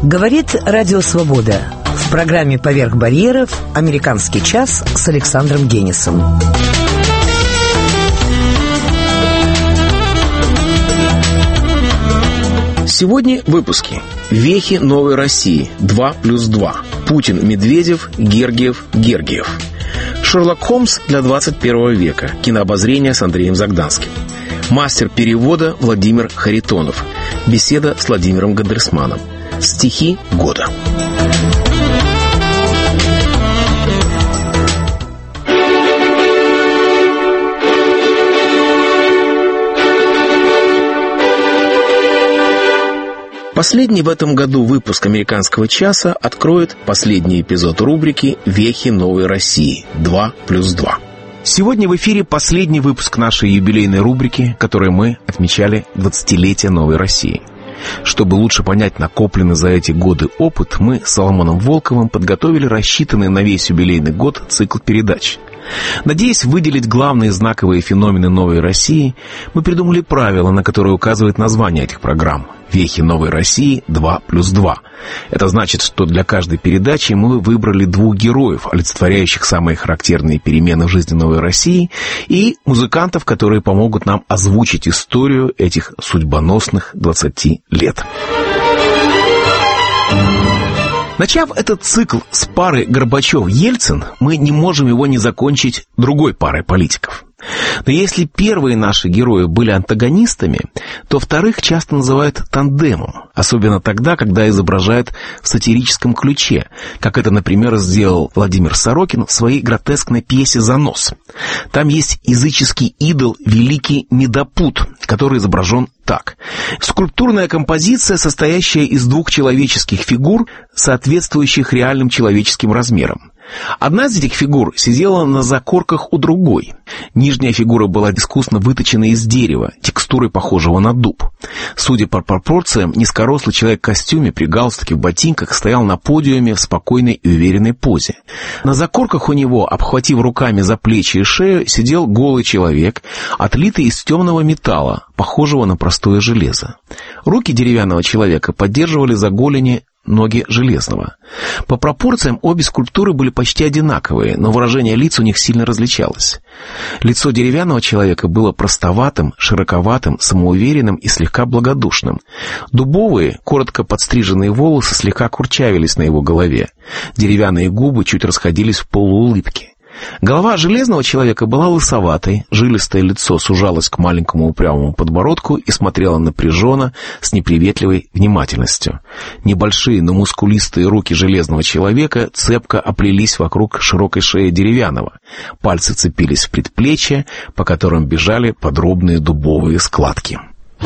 Говорит Радио Свобода. В программе «Поверх барьеров» «Американский час» с Александром Генисом. Сегодня в выпуске. Вехи новой России. 2+2. Путин, Медведев, Гергиев, Гергиев. Шерлок Холмс для 21 века. Кинообозрение с Андреем Загданским. Мастер перевода Владимир Харитонов. Беседа с Владимиром Гандерсманом. Стихи года. Последний в этом году выпуск «Американского часа» откроет последний эпизод рубрики «Вехи новой России. 2+2». Сегодня в эфире последний выпуск нашей юбилейной рубрики, которой мы отмечали 20-летие новой России. Чтобы лучше понять накопленный за эти годы опыт, мы с Соломоном Волковым подготовили рассчитанный на весь юбилейный год цикл передач. Надеясь выделить главные знаковые феномены новой России, мы придумали правила, на которые указывает название этих программ. «Вехи новой России 2+2». Это значит, что для каждой передачи мы выбрали двух героев, олицетворяющих самые характерные перемены в жизни новой России, и музыкантов, которые помогут нам озвучить историю этих судьбоносных 20 лет. Начав этот цикл с пары Горбачев-Ельцин, мы не можем его не закончить другой парой политиков. Но если первые наши герои были антагонистами, то вторых часто называют тандемом, особенно тогда, когда изображают в сатирическом ключе, как это, например, сделал Владимир Сорокин в своей гротескной пьесе «Занос». Там есть языческий идол Великий Медопут, который изображен так. Скульптурная композиция, состоящая из двух человеческих фигур, соответствующих реальным человеческим размерам. Одна из этих фигур сидела на закорках у другой. Нижняя фигура была искусно выточена из дерева, текстурой похожего на дуб. Судя по пропорциям, низкорослый человек в костюме, при галстуке, в ботинках стоял на подиуме в спокойной и уверенной позе. На закорках у него, обхватив руками за плечи и шею, сидел голый человек, отлитый из темного металла, похожего на простое железо. Руки деревянного человека поддерживали за голени ноги железного. По пропорциям обе скульптуры были почти одинаковые, но выражение лиц у них сильно различалось. Лицо деревянного человека было простоватым, широковатым, самоуверенным и слегка благодушным. Дубовые, коротко подстриженные волосы слегка курчавились на его голове. Деревянные губы чуть расходились в полуулыбке. Голова железного человека была лысоватой, жилистое лицо сужалось к маленькому упрямому подбородку и смотрело напряженно, с неприветливой внимательностью. Небольшие, но мускулистые руки железного человека цепко оплелись вокруг широкой шеи деревянного. Пальцы цепились в предплечья, по которым бежали подробные дубовые складки.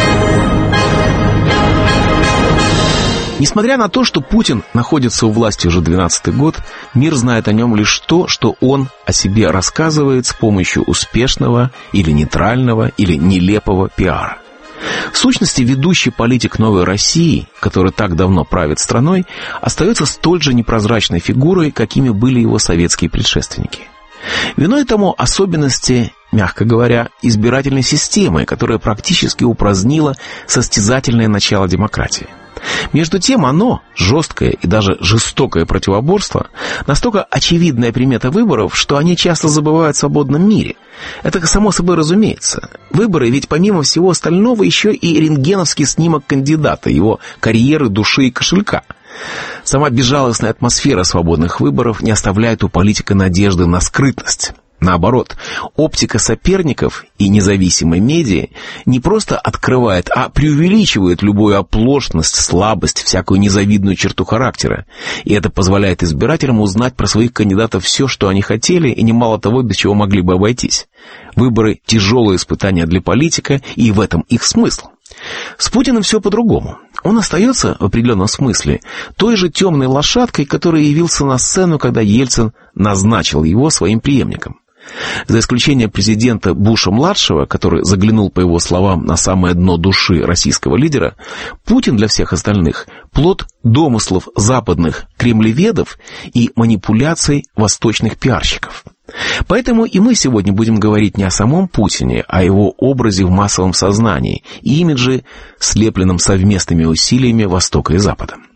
Несмотря на то, что Путин находится у власти уже 12-й год, мир знает о нем лишь то, что он о себе рассказывает с помощью успешного или нейтрального или нелепого пиара. В сущности, ведущий политик новой России, который так давно правит страной, остается столь же непрозрачной фигурой, какими были его советские предшественники. Виной тому особенности, мягко говоря, избирательной системы, которая практически упразднила состязательное начало демократии. Между тем оно, жесткое и даже жестокое противоборство, настолько очевидная примета выборов, что они часто забывают в свободном мире. Это само собой разумеется. Выборы ведь помимо всего остального еще и рентгеновский снимок кандидата, его карьеры, души и кошелька. Сама безжалостная атмосфера свободных выборов не оставляет у политика надежды на скрытность. Наоборот, оптика соперников и независимой медиа не просто открывает, а преувеличивает любую оплошность, слабость, всякую незавидную черту характера. И это позволяет избирателям узнать про своих кандидатов все, что они хотели, и немало того, без чего могли бы обойтись. Выборы – тяжелое испытание для политика, и в этом их смысл. С Путиным все по-другому. Он остается, в определенном смысле, той же темной лошадкой, который явился на сцену, когда Ельцин назначил его своим преемником. За исключением президента Буша-младшего, который заглянул, по его словам, на самое дно души российского лидера, Путин для всех остальных – плод домыслов западных кремлеведов и манипуляций восточных пиарщиков. Поэтому и мы сегодня будем говорить не о самом Путине, а о его образе в массовом сознании и имидже, слепленном совместными усилиями Востока и Запада.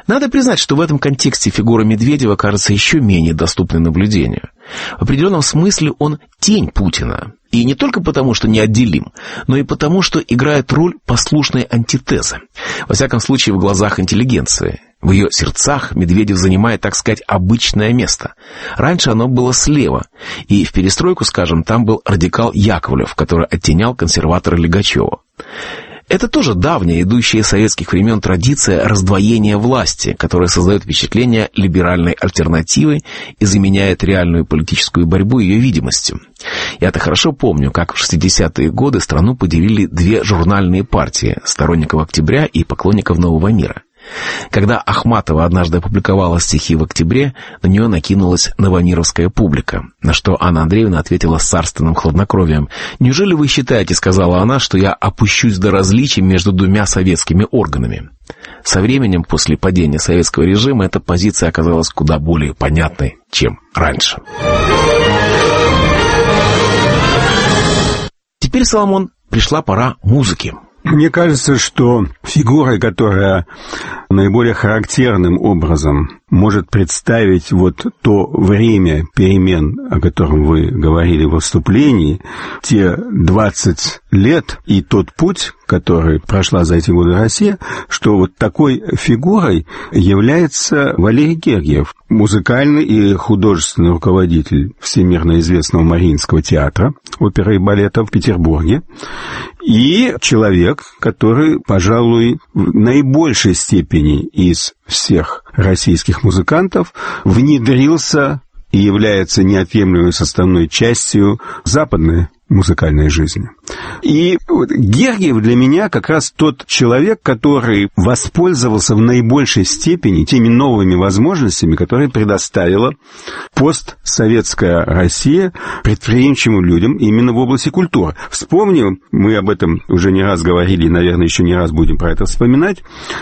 Надо признать, что в этом контексте фигура Медведева кажется еще менее доступной наблюдению. В определенном смысле он тень Путина. И не только потому, что неотделим, но и потому, что играет роль послушной антитезы. Во всяком случае, в глазах интеллигенции. В ее сердцах Медведев занимает, так сказать, обычное место. Раньше оно было слева. И в перестройку, скажем, там был радикал Яковлев, который оттенял консерватора Легачева. Это тоже давняя, идущая из советских времен традиция раздвоения власти, которая создает впечатление либеральной альтернативы и заменяет реальную политическую борьбу ее видимостью. Я-то хорошо помню, как в 60-е годы страну поделили две журнальные партии – сторонников «Октября» и поклонников «Нового мира». Когда Ахматова однажды опубликовала стихи в «Октябре», на нее накинулась новомировская публика, на что Анна Андреевна ответила с царственным хладнокровием. «Неужели вы считаете, — сказала она, — что я опущусь до различий между двумя советскими органами?» Со временем, после падения советского режима, эта позиция оказалась куда более понятной, чем раньше. Теперь, Соломон, пришла пора музыки. Мне кажется, что фигура, которая наиболее характерным образом может представить вот то время перемен, о котором вы говорили в выступлении, те 20 лет и тот путь, который прошла за эти годы Россия, что вот такой фигурой является Валерий Гергиев, музыкальный и художественный руководитель всемирно известного Мариинского театра, оперы и балета в Петербурге, и человек, который, пожалуй, в наибольшей степени из всех российских музыкантов внедрился и является неотъемлемой составной частью западной музыкальной жизни. И вот Гергиев для меня как раз тот человек, который воспользовался в наибольшей степени теми новыми возможностями, которые предоставила постсоветская Россия предприимчивым людям именно в области культуры. Вспомним, мы об этом уже не раз говорили, и, наверное, еще не раз будем про это вспоминать,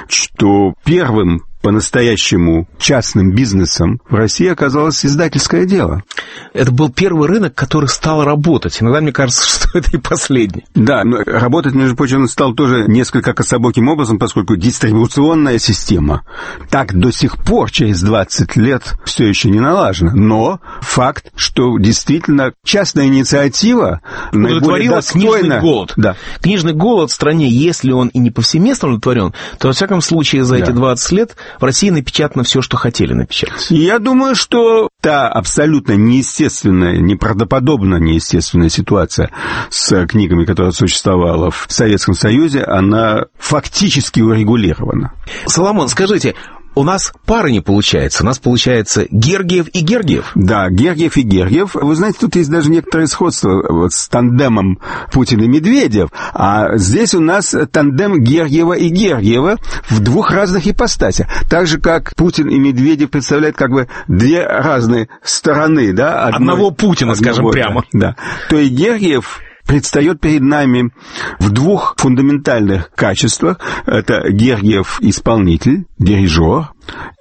что первым по-настоящему частным бизнесом в России оказалось издательское дело. Это был первый рынок, который стал работать. Иногда мне кажется, что это и последний. Да, но работать, между прочим, он стал тоже несколько кособоким образом, поскольку дистрибуционная система так до сих пор, через 20 лет, все еще не налажена. Но факт, что действительно частная инициатива наиболее достойна... Книжный голод. Да. Книжный голод в стране, если он и не повсеместно удовлетворен, то, во всяком случае, за эти 20 лет в России напечатано все, что хотели напечатать. Я думаю, что та абсолютно неестественная, неправдоподобно неестественная ситуация с книгами, которая существовала в Советском Союзе, она фактически урегулирована. Соломон, скажите, у нас пары не получается. У нас получается Гергиев и Гергиев. Да, Гергиев и Гергиев. Вы знаете, тут есть даже некоторое сходство вот с тандемом Путин и Медведев. А здесь у нас тандем Гергиева и Гергиева в двух разных ипостасях. Так же, как Путин и Медведев представляют как бы две разные стороны, да? Одного Путина, скажем прямо. Да. То и Гергиев предстает перед нами в двух фундаментальных качествах. Это Гергиев-исполнитель, дирижер,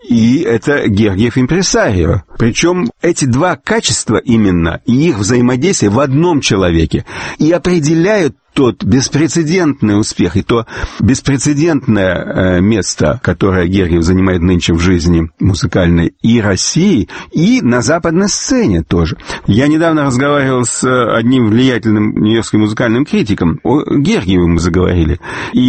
и это Гергиев-импресарио. Причем эти два качества именно, и их взаимодействие в одном человеке, и определяют тот беспрецедентный успех и то беспрецедентное место, которое Гергиев занимает нынче в жизни музыкальной и России, и на западной сцене тоже. Я недавно разговаривал с одним влиятельным нью-йоркским музыкальным критиком, о Гергиеве мы заговорили,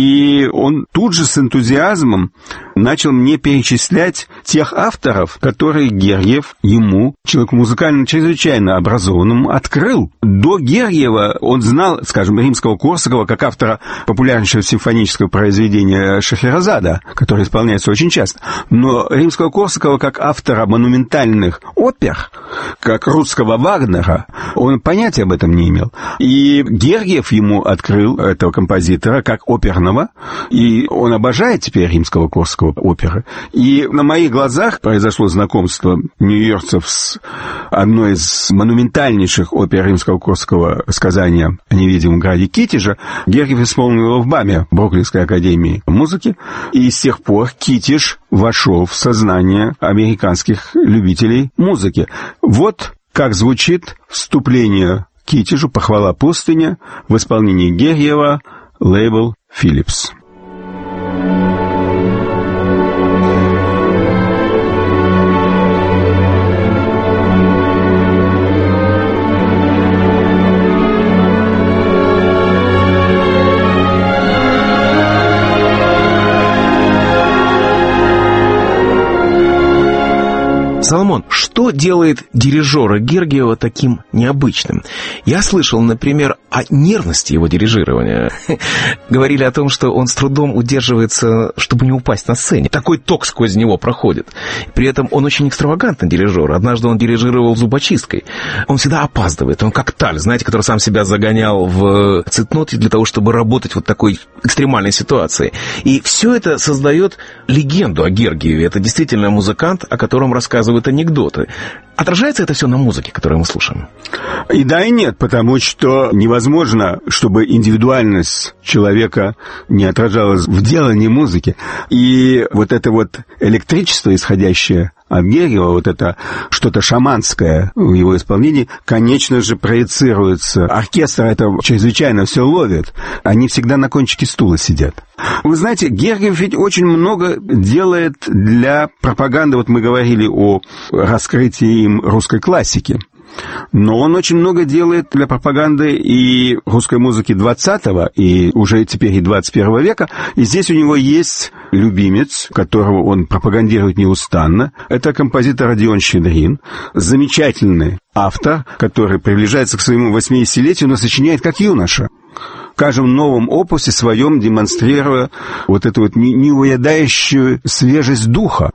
и он тут же с энтузиазмом начал мне перечислять тех авторов, которые Гергиев ему, человеку музыкально чрезвычайно образованному, открыл. До Гергиева он знал, скажем, Римского-Корсакова как автора популярнейшего симфонического произведения Шахерезада, которое исполняется очень часто. Но Римского-Корсакова как автора монументальных опер, как русского Вагнера, он понятия об этом не имел. И Гергиев ему открыл этого композитора как оперного, и он обожает теперь Римского-Корсакова оперы. И на моих глазах произошло знакомство нью-йоркцев с одной из монументальнейших опер Римского-Корсакова сказания о невидимом граде Китежа. Гергиев исполнил его в БАМе, Бруклинской академии музыки, и с тех пор Китеж вошел в сознание американских любителей музыки. Вот как звучит вступление к Китежу «Похвала пустыня» в исполнении Гергиева, лейбл Philips. Соломон, что делает дирижера Гергиева таким необычным? Я слышал, например, о нервности его дирижирования. Говорили о том, что он с трудом удерживается, чтобы не упасть на сцене. Такой ток сквозь него проходит. При этом он очень экстравагантный дирижер. Однажды он дирижировал зубочисткой. Он всегда опаздывает. Он как Таль, знаете, который сам себя загонял в цейтноте для того, чтобы работать в вот такой экстремальной ситуации. И все это создает легенду о Гергиеве. Это действительно музыкант, о котором рассказывают анекдоты. Отражается это все на музыке, которую мы слушаем? И да, и нет, потому что невозможно, чтобы индивидуальность человека не отражалась в делании музыки. И вот это вот электричество, исходящее от Гергиева, вот это что-то шаманское в его исполнении, конечно же, проецируется. Оркестр это чрезвычайно все ловит. Они всегда на кончике стула сидят. Вы знаете, Гергиев ведь очень много делает для пропаганды. Вот мы говорили о раскрытии им русской классики. Но он очень много делает для пропаганды и русской музыки 20-го, и уже теперь и 21 века. И здесь у него есть любимец, которого он пропагандирует неустанно. Это композитор Родион Щедрин, замечательный автор, который приближается к своему 80-летию, но сочиняет как юноша. В каждом новом опусе своем демонстрируя вот эту вот неувядающую свежесть духа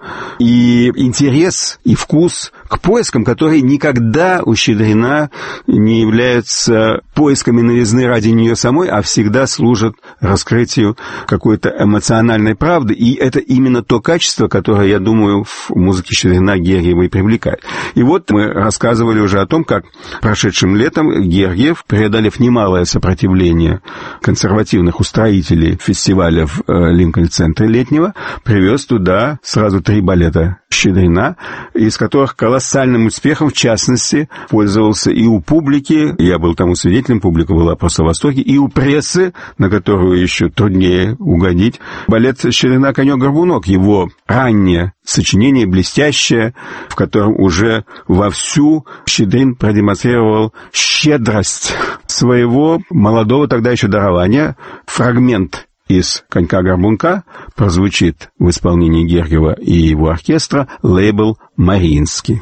и интерес и вкус к поискам, которые никогда у Щедрина не являются поисками новизны ради нее самой, а всегда служат раскрытию какой-то эмоциональной правды. И это именно то качество, которое, я думаю, в музыке Щедрина Гергиева и привлекает. И вот мы рассказывали уже о том, как прошедшим летом Гергиев, преодолев немалое сопротивление консервативных устроителей фестиваля в Линкольн-центре летнего, привез туда сразу 3 балета Щедрина, из которых колоссальным успехом, в частности, пользовался и у публики, я был тому свидетелем, публика была просто в восторге, и у прессы, на которую еще труднее угодить, балет Щедрина «Конек-горбунок», его раннее сочинение, блестящее, в котором уже вовсю Щедрин продемонстрировал щедрость своего молодого тогда еще дарования. Фрагмент из «Конька-горбунка» прозвучит в исполнении Гергиева и его оркестра, лейбл «Мариинский».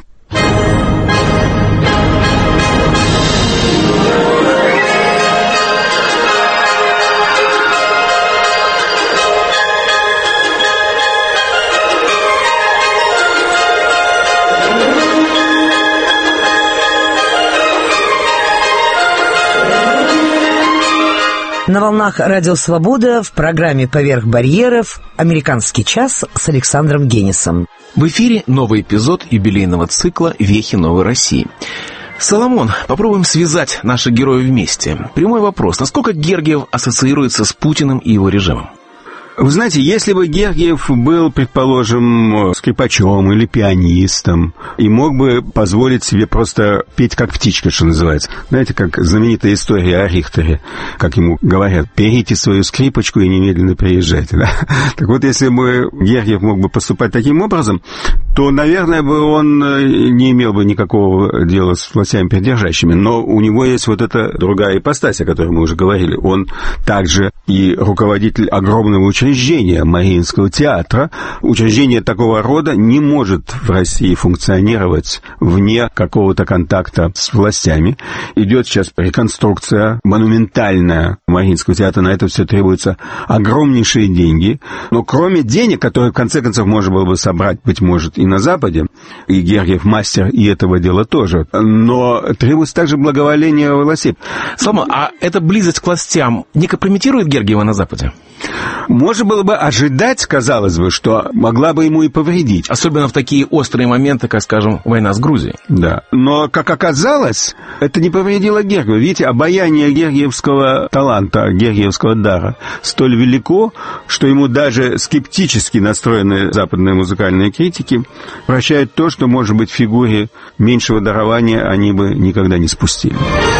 На волнах Радио Свобода в программе «Поверх барьеров» «Американский час» с Александром Генисом. В эфире новый эпизод юбилейного цикла «Вехи новой России». Соломон, попробуем связать наши герои вместе. Прямой вопрос. Насколько Гергиев ассоциируется с Путиным и его режимом? Вы знаете, если бы Гергиев был, предположим, скрипачом или пианистом и мог бы позволить себе просто петь как птичка, что называется. Знаете, как знаменитая история о Рихтере, как ему говорят: берите свою скрипочку и немедленно приезжайте. Да? Так вот, если бы Гергиев мог бы поступать таким образом, то, наверное, бы он не имел бы никакого дела с властями придержащими. Но у него есть вот эта другая ипостась, о которой мы уже говорили. Он также и руководитель огромного учреждения Мариинского театра. Учреждение такого рода не может в России функционировать вне какого-то контакта с властями. Идет сейчас реконструкция монументальная Мариинского театра. На это все требуются огромнейшие деньги. Но кроме денег, которые в конце концов можно было бы собрать, быть может, и на Западе, и Гергиев мастер и этого дела тоже, но требуется также благоволение властей. Слава, а эта близость к властям не компрометирует Гергиева на Западе? Можно было бы ожидать, казалось бы, что могла бы ему и повредить. Особенно в такие острые моменты, как, скажем, война с Грузией. Да. Но, как оказалось, это не повредило Гергиеву. Видите, обаяние гергиевского таланта, гергиевского дара столь велико, что ему даже скептически настроенные западные музыкальные критики прощают то, что, может быть, в фигуре меньшего дарования они бы никогда не спустили.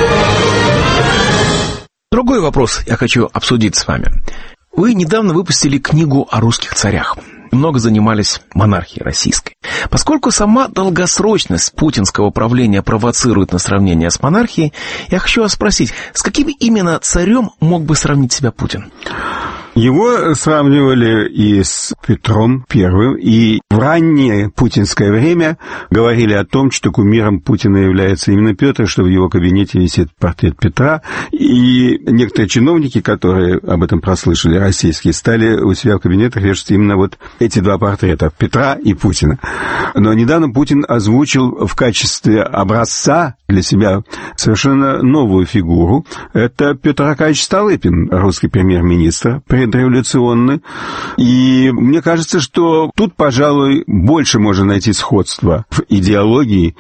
Другой вопрос я хочу обсудить с вами. Вы недавно выпустили книгу о русских царях. Много занимались монархией российской. Поскольку сама долгосрочность путинского правления провоцирует на сравнение с монархией, я хочу вас спросить, с каким именно царем мог бы сравнить себя Путин? Его сравнивали и с Петром I, и в раннее путинское время говорили о том, что кумиром Путина является именно Петр, что в его кабинете висит портрет Петра. И некоторые чиновники, которые об этом прослышали, российские, стали у себя в кабинетах вешать именно вот эти два портрета, Петра и Путина. Но недавно Путин озвучил в качестве образца для себя совершенно новую фигуру. Это Петр Аркадьевич Столыпин, русский премьер-министр, предреволюционный. И мне кажется, что тут, пожалуй, больше можно найти сходства в идеологии,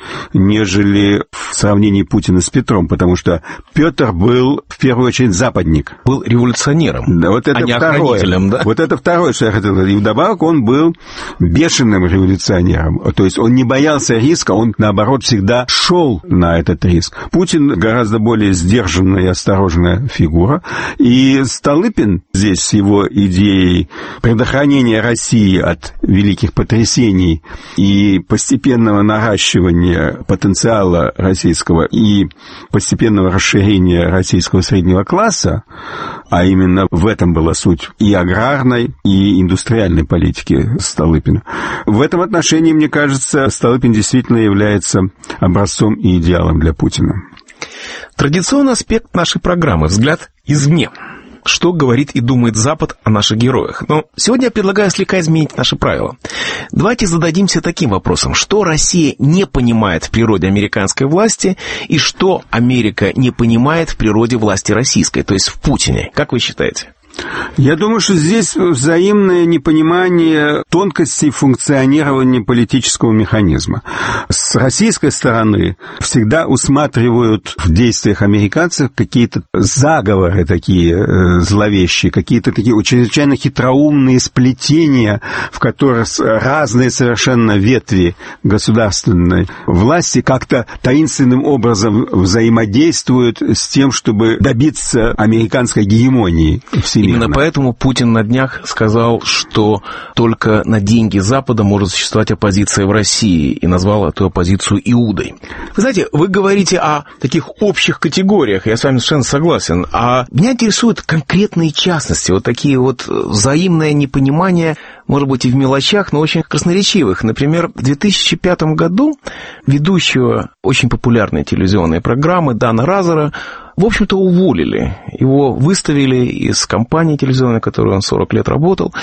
нежели в сравнении Путина с Петром, потому что Петр был, в первую очередь, западник. Был революционером, да, вот это а не второе. охранителем, да? Вот это второе, что я хотел сказать. И вдобавок он был бешеным революционером. То есть он не боялся риска, он, наоборот, всегда шел на этот риск. Путин гораздо более сдержанная и осторожная фигура. И Столыпин здесь с его идеей предохранения России от великих потрясений и постепенного наращивания потенциала российского и постепенного расширения российского среднего класса, а именно в этом была суть и аграрной, и индустриальной политики Столыпина. В этом отношении, мне кажется, Столыпин действительно является образцом и идеалом для Путина. Традиционный аспект нашей программы «Взгляд извне». Что говорит и думает Запад о наших героях. Но сегодня я предлагаю слегка изменить наши правила. Давайте зададимся таким вопросом. Что Россия не понимает в природе американской власти и что Америка не понимает в природе власти российской, то есть в Путине? Как вы считаете? Я думаю, что здесь взаимное непонимание тонкостей функционирования политического механизма. С российской стороны всегда усматривают в действиях американцев какие-то заговоры такие зловещие, какие-то такие чрезвычайно хитроумные сплетения, в которых разные совершенно ветви государственной власти как-то таинственным образом взаимодействуют с тем, чтобы добиться американской гегемонии всемирной. Именно поэтому Путин на днях сказал, что только на деньги Запада может существовать оппозиция в России, и назвал эту оппозицию Иудой. Вы знаете, вы говорите о таких общих категориях, я с вами совершенно согласен, а меня интересуют конкретные частности, вот такие вот взаимное непонимание, может быть, и в мелочах, но очень красноречивых. Например, в 2005 году ведущего очень популярной телевизионной программы Дана Разера в общем-то, уволили. Его выставили из компании телевизионной, в которой он 40 лет работал.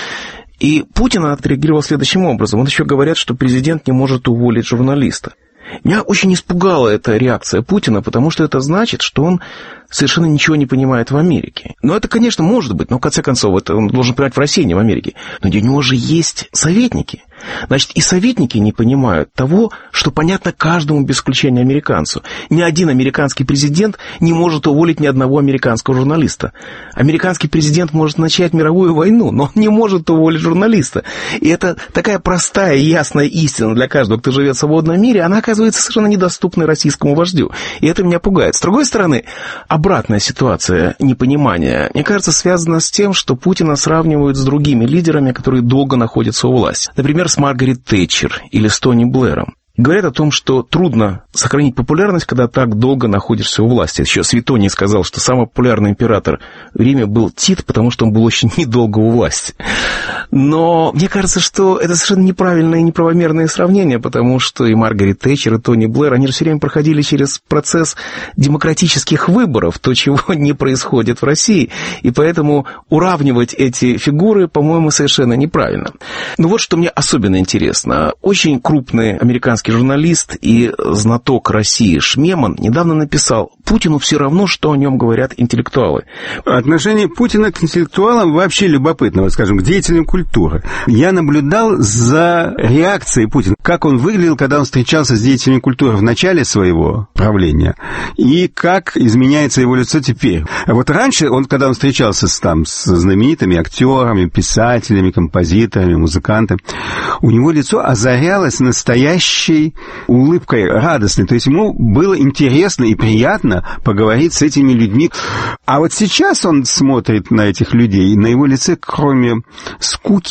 И Путин отреагировал следующим образом. Он еще говорят, что президент не может уволить журналиста. Меня очень испугала эта реакция Путина, потому что это значит, что он совершенно ничего не понимает в Америке. Но это, конечно, может быть, но в конце концов, это он должен понимать в России, не в Америке. Но у него же есть советники. Значит, и советники не понимают того, что понятно каждому без исключения американцу. Ни один американский президент не может уволить ни одного американского журналиста. Американский президент может начать мировую войну, но он не может уволить журналиста. И это такая простая и ясная истина для каждого, кто живет в свободном мире, она оказывается совершенно недоступной российскому вождю. И это меня пугает. С другой стороны, обратная ситуация непонимания, мне кажется, связана с тем, что Путина сравнивают с другими лидерами, которые долго находятся у власти. Например, с Маргарет Тэтчер или с Тони Блэром. Говорят о том, что трудно сохранить популярность, когда так долго находишься у власти. Еще Светоний сказал, что самый популярный император в Риме был Тит, потому что он был очень недолго у власти. Но мне кажется, что это совершенно неправильное и неправомерное сравнение, потому что и Маргарет Тэтчер, и Тони Блэр, они же все время проходили через процесс демократических выборов, то, чего не происходит в России. И поэтому уравнивать эти фигуры, по-моему, совершенно неправильно. Но вот что мне особенно интересно. Очень крупный американский журналист и знаток России Шмеман недавно написал: Путину все равно, что о нем говорят интеллектуалы. Отношение Путина к интеллектуалам вообще любопытно, вот, скажем, к деятелям культуры. Я наблюдал за реакцией Путина, как он выглядел, когда он встречался с деятелями культуры в начале своего правления, и как изменяется его лицо теперь. А вот раньше, когда он встречался с знаменитыми актерами, писателями, композиторами, музыкантами, у него лицо озарялось настоящей улыбкой радостной. То есть ему было интересно и приятно поговорить с этими людьми. А вот сейчас он смотрит на этих людей, и на его лице, кроме скуки,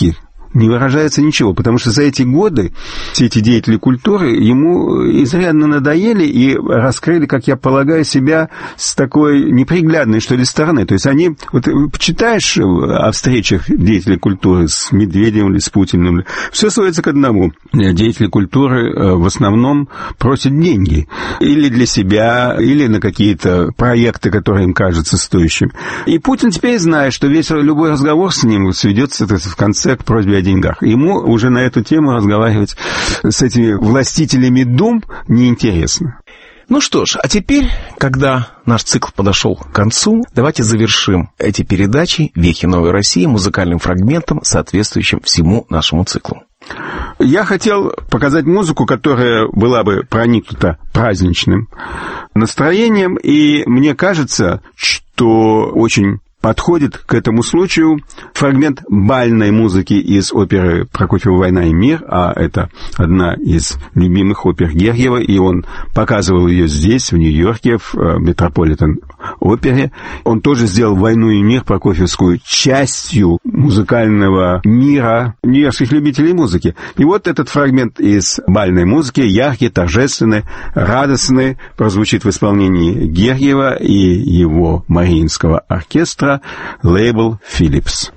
не выражается ничего, потому что за эти годы все эти деятели культуры ему изрядно надоели и раскрыли, как я полагаю, себя с такой неприглядной, что ли, стороны. То есть они, вот почитаешь о встречах деятелей культуры с Медведевым или с Путиным, все сводится к одному. Деятели культуры в основном просят деньги или для себя, или на какие-то проекты, которые им кажутся стоящими. И Путин теперь знает, что весь любой разговор с ним сведется в конце к просьбе о деньгах. Ему уже на эту тему разговаривать с этими властителями дум неинтересно. Ну что ж, а теперь, когда наш цикл подошел к концу, давайте завершим эти передачи «Вехи новой России» музыкальным фрагментом, соответствующим всему нашему циклу. Я хотел показать музыку, которая была бы проникнута праздничным настроением, и мне кажется, что очень подходит к этому случаю фрагмент бальной музыки из оперы Прокофьева «Война и мир», а это одна из любимых опер Гергиева, и он показывал ее здесь, в Нью-Йорке, в Метрополитен-опере. Он тоже сделал «Войну и мир» прокофьевскую частью музыкального мира нью-йоркских любителей музыки. И вот этот фрагмент из бальной музыки, яркий, торжественный, радостный, прозвучит в исполнении Гергиева и его Мариинского оркестра, лейбл «Philips».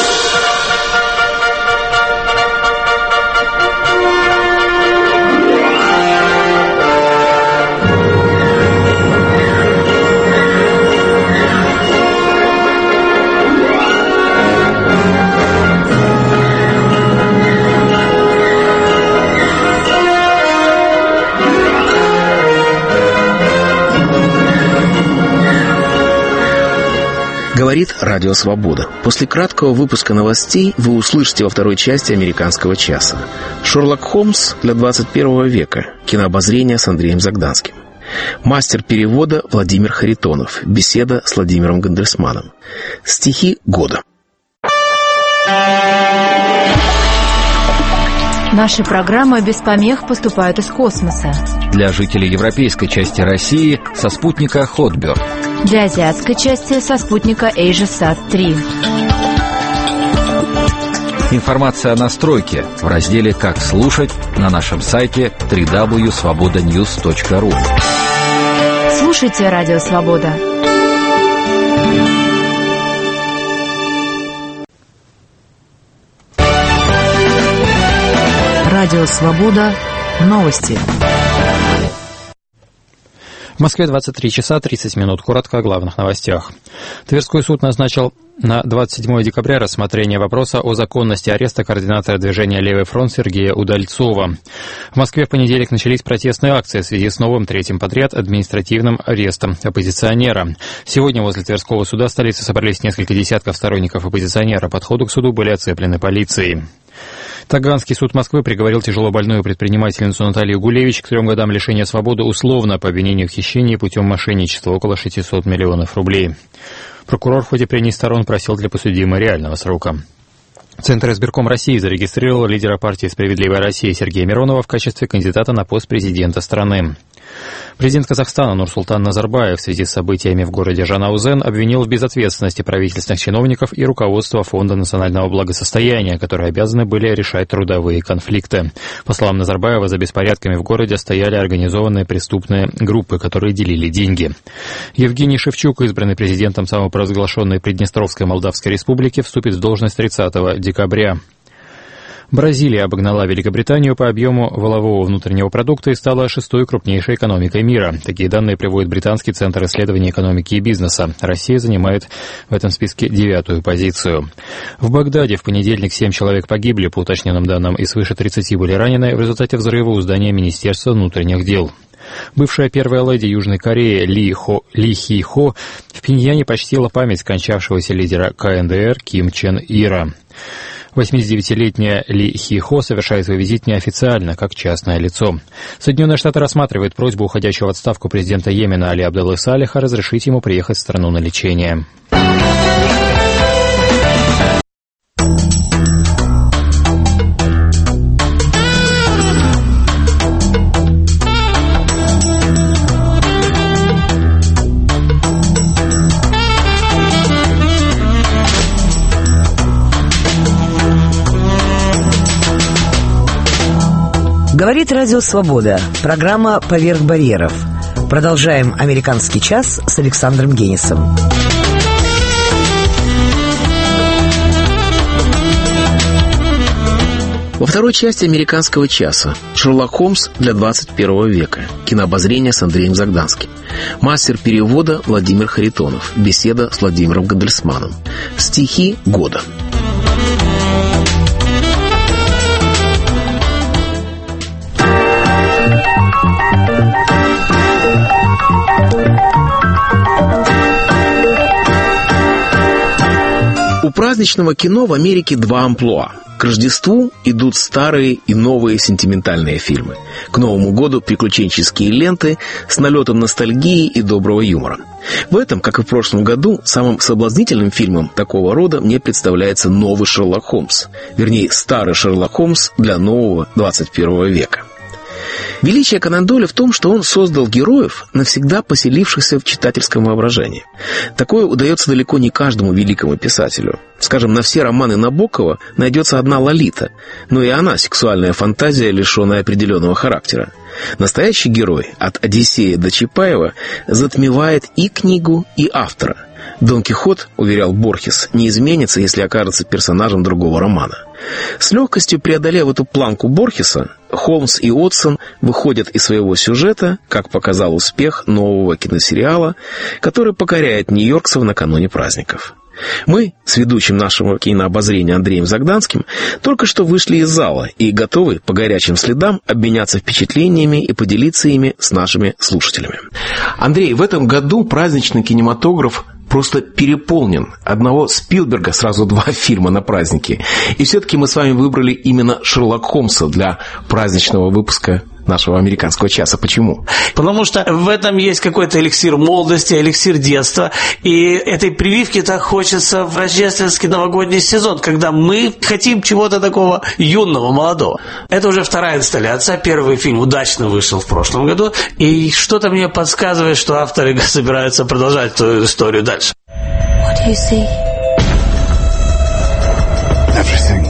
Говорит Радио Свобода. После краткого выпуска новостей вы услышите во второй части «Американского часа». Шерлок Холмс для 21 века. Кинообозрение с Андреем Загданским. Мастер перевода Владимир Харитонов. Беседа с Владимиром Гандерсманом. Стихи года. Наши программы без помех поступают из космоса. Для жителей европейской части России со спутника Hotbird. Для азиатской части со спутника AsiaSat-3. Информация о настройке в разделе «Как слушать» на нашем сайте www.svobodanews.ru. Слушайте Радио Свобода. Радио Свобода. Новости. В Москве 23 часа 30 минут. Коротко о главных новостях. Тверской суд назначил на 27 декабря рассмотрение вопроса о законности ареста координатора движения «Левый фронт» Сергея Удальцова. В Москве в понедельник начались протестные акции в связи с новым третьим подряд административным арестом оппозиционера. Сегодня возле Тверского суда столицы собрались несколько десятков сторонников оппозиционера. Подходы к суду были оцеплены полицией. Таганский суд Москвы приговорил тяжелобольную предпринимательницу Наталью Гулевич к 3 годам лишения свободы условно по обвинению в хищении путем мошенничества около 600 миллионов рублей. Прокурор в ходе прений сторон просил для подсудимой реального срока. Центр избирком России зарегистрировал лидера партии «Справедливая Россия» Сергея Миронова в качестве кандидата на пост президента страны. Президент Казахстана Нурсултан Назарбаев в связи с событиями в городе Жанаузен обвинил в безответственности правительственных чиновников и руководство Фонда национального благосостояния, которые обязаны были решать трудовые конфликты. По словам Назарбаева, за беспорядками в городе стояли организованные преступные группы, которые делили деньги. Евгений Шевчук, избранный президентом самопровозглашенной Приднестровской Молдавской Республики, вступит в должность 30 декабря. Бразилия обогнала Великобританию по объему валового внутреннего продукта и стала 6-й крупнейшей экономикой мира. Такие данные приводит британский центр исследований экономики и бизнеса. Россия занимает в этом списке 9-ю позицию. В Багдаде в понедельник 7 человек погибли, по уточненным данным, и свыше 30 были ранены в результате взрыва у здания Министерства внутренних дел. Бывшая первая леди Южной Кореи Ли Хи Хо в Пхеньяне почтила память скончавшегося лидера КНДР Ким Чен Ира. 89-летняя Ли Хи Хо совершает свой визит неофициально, как частное лицо. Соединенные Штаты рассматривают просьбу уходящего в отставку президента Йемена Али Абдаллы Салиха разрешить ему приехать в страну на лечение. Говорит Радио Свобода. Программа «Поверх барьеров». Продолжаем «Американский час» с Александром Генисом. Во второй части «Американского часа» Шерлок Холмс для 21 века. Кинообозрение с Андреем Загданским. Мастер перевода Владимир Харитонов. Беседа с Владимиром Гандельсманом. Стихи года. У праздничного кино в Америке два амплуа. К Рождеству идут старые и новые сентиментальные фильмы. К Новому году приключенческие ленты с налетом ностальгии и доброго юмора. В этом, как и в прошлом году, самым соблазнительным фильмом такого рода мне представляется новый Шерлок Холмс. Вернее, старый Шерлок Холмс для нового 21 века. Величие Конан Дойля в том, что он создал героев, навсегда поселившихся в читательском воображении. Такое удается далеко не каждому великому писателю. Скажем, на все романы Набокова найдется одна Лолита, но и она сексуальная фантазия, лишенная определенного характера. Настоящий герой, от Одиссея до Чапаева, затмевает и книгу, и автора. Дон Кихот, уверял Борхес, не изменится, если окажется персонажем другого романа. С легкостью преодолев эту планку Борхеса, Холмс и Уотсон выходят из своего сюжета, как показал успех нового киносериала, который покоряет нью-йоркцев накануне праздников. Мы, с ведущим нашего кинообозрения Андреем Загданским, только что вышли из зала и готовы по горячим следам обменяться впечатлениями и поделиться ими с нашими слушателями. Андрей, в этом году праздничный кинематограф просто переполнен. Одного Спилберга сразу два фильма на праздники. И все-таки мы с вами выбрали именно Шерлок Холмса для праздничного выпуска нашего «Американского часа». Почему? Потому что в этом есть какой-то эликсир молодости, эликсир детства. И этой прививки так хочется в рождественский новогодний сезон, когда мы хотим чего-то такого юного, молодого. Это уже вторая инсталляция. Первый фильм удачно вышел в прошлом году. И что-то мне подсказывает, что авторы собираются продолжать эту историю дальше. What do you see? Everything.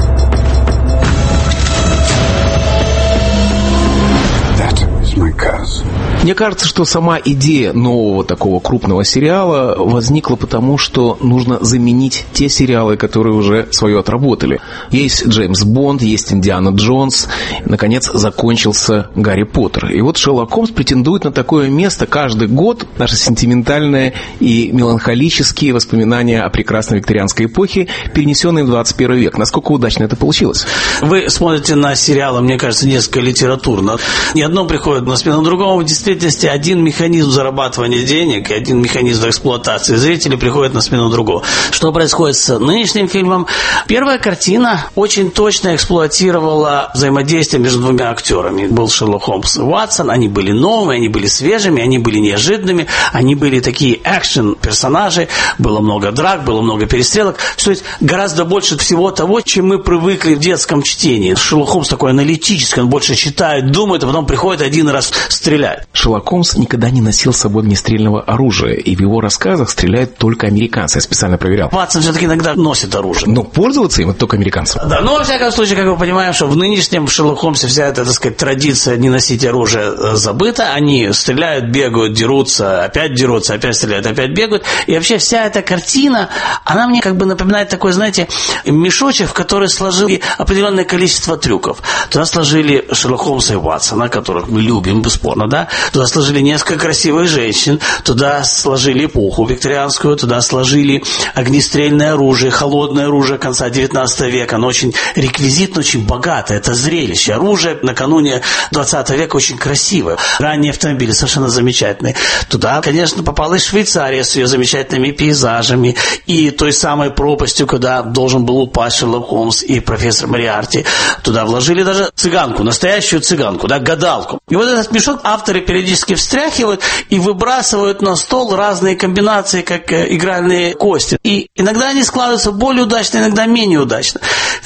Мне кажется, что сама идея нового такого крупного сериала возникла потому, что нужно заменить те сериалы, которые уже свое отработали. Есть Джеймс Бонд, есть Индиана Джонс, наконец закончился Гарри Поттер. И вот Шерлок Холмс претендует на такое место каждый год. Наши сентиментальные и меланхолические воспоминания о прекрасной викторианской эпохе, перенесенные в 21 век. Насколько удачно это получилось? Вы смотрите на сериалы, мне кажется, несколько литературно. Ни одно приходит на смену другому. В действительности один механизм зарабатывания денег и один механизм эксплуатации зрителей приходит на смену другого. Что происходит с нынешним фильмом? Первая картина очень точно эксплуатировала взаимодействие между двумя актерами. Был Шерлок Холмс и Уотсон. Они были новыми, они были свежими, они были неожиданными, они были такие экшен-персонажи. Было много драк, было много перестрелок. То есть гораздо больше всего того, чем мы привыкли в детском чтении. Шерлок Холмс такой аналитический, он больше читает, думает, а потом приходит один раз стреляет. Шерлок Холмс никогда не носил с собой огнестрельного оружия, и в его рассказах стреляют только американцы. Я специально проверял. Ватсон все-таки иногда носит оружие. Но пользоваться им это только американцам. Да, но во всяком случае, как мы понимаем, что в нынешнем Шерлок Холмсе вся эта, так сказать, традиция не носить оружие забыта. Они стреляют, бегают, дерутся, опять стреляют, опять бегают. И вообще вся эта картина, она мне как бы напоминает такой, знаете, мешочек, в который сложили определенное количество трюков. Туда сложили Шерлок Холмса и Ватсона, которых мы любим, бесспорно, да. Туда сложили несколько красивых женщин, туда сложили эпоху викторианскую, туда сложили огнестрельное оружие, холодное оружие конца 19 века. Оно очень реквизитно, очень богато. Это зрелище. Оружие накануне 20 века очень красивое. Ранние автомобили совершенно замечательные. Туда, конечно, попала и Швейцария с ее замечательными пейзажами и той самой пропастью, куда должен был упасть Шерлок Холмс и профессор Мориарти. Туда вложили даже цыганку, настоящую цыганку, да, гадалку. И вот этот мешок авторы периодически встряхивают и выбрасывают на стол разные комбинации, как игральные кости. И иногда они складываются более удачно, иногда менее удачно.